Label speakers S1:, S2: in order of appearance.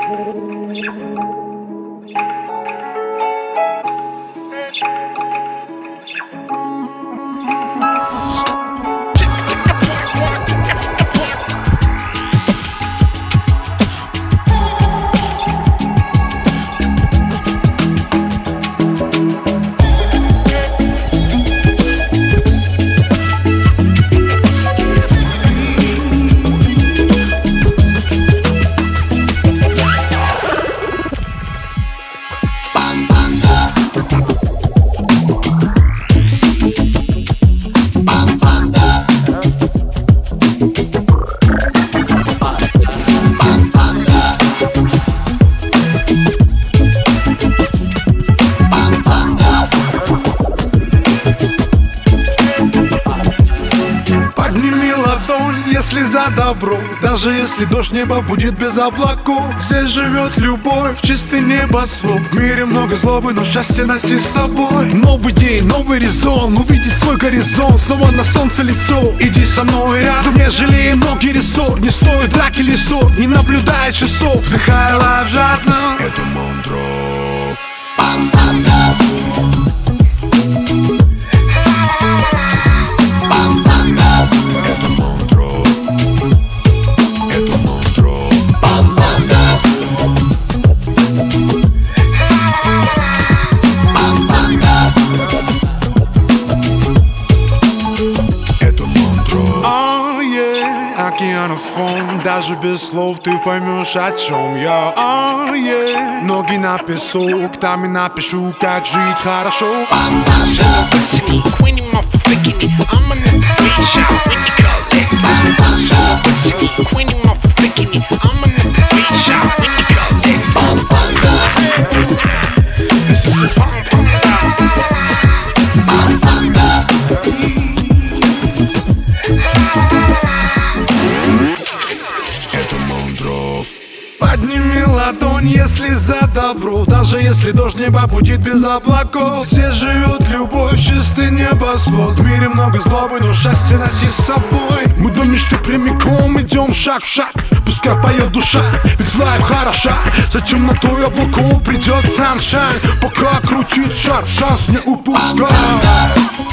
S1: Подними ладонь, если за добро. Даже если дождь, небо будет без облаков. Здесь живет любовь, чистый небосвод. В мире много злобы, но счастье носи с собой. Новый день, новый резон, увидеть свой горизонт. Снова на солнце лицо, иди со мной рядом. Не жалея ноги рессор, не стоит драки или ссор. Не наблюдая часов, вдыхая лайф жадно. Это Монтро. Пам-пам-да. Это Монтро. Это Монтро. Пам-пам-да. Пам-пам-да. Это Монтро. Oh yeah, океанофон. Даже без слов ты поймешь, о чем я. Oh yeah, ноги на песок, там и напишу, как жить хорошо. Пам-пам-да. I'm on the beach shop when you call that. Bam-bam-da. When you want bikini, I'm on the beach shop when you call that. Bam-bam-da. This is a bam-bam-da. Bam-bam-da. Это Монтро. Подними ладонь, если за добро. Даже если дождь, небо будет без облаков. Здесь живет любовь, чистый небосвод. В мире много злобы, но счастье носи с собой. Мы до мечты прямиком идем шаг в шаг. Пускай поет душа, ведь лайф хороша. За темнотой облаков придет саншайн. Пока крутит шар, шанс не упускай.